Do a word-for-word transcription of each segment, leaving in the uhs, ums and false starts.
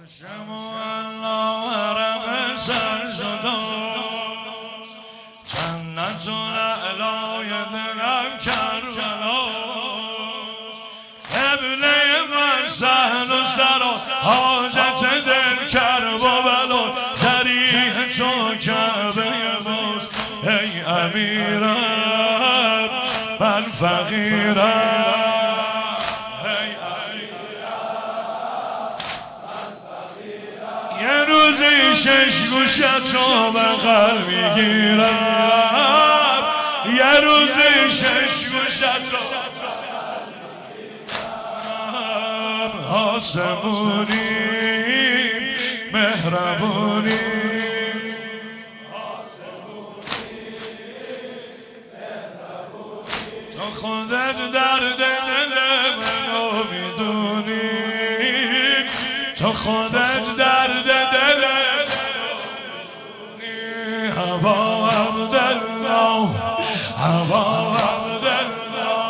الله رب سر شد جنت الاعلای دلم کربلا قبله من سهل و سر و حاجت دل کرب و بلا ذریح تو کعبه باز ای امیرم من فقیرم یه روزی شش گوشت رو بغل میگیرم یه روزی شش گوشت رو آسمونی مهربونی تو خودت درد دل منو میدونی تو خودت درد دل میدونی هوا عبدالله هوا عبدالله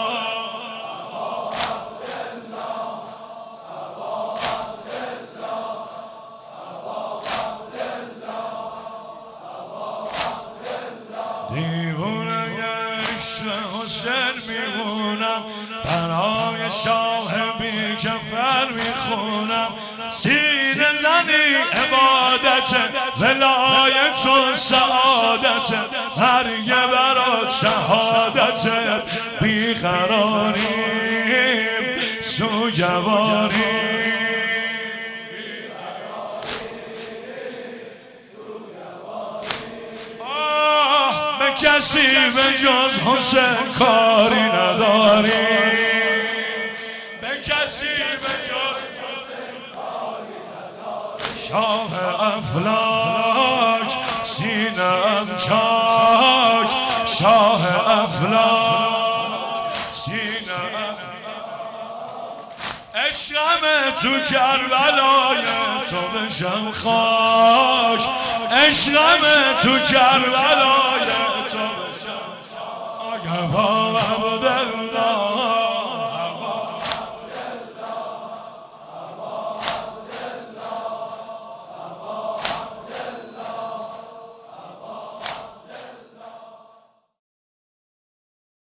دیوونه عشق حسین میمونم برای شاه بی کفر میخونم سینه زنی عبادت ولایت و سعادت هرگه برات شهادت بیقراریم سوگواریم کسی به جز حسین کاری نداری به کسی به جز حسین کاری نداری شاه افلاک سینه‌ام چاک شاه افلاک سینه‌ام عشقم تو کربلای تو بشم خاک عشقم تو کربلای تو بشم خاک هوا عبدالله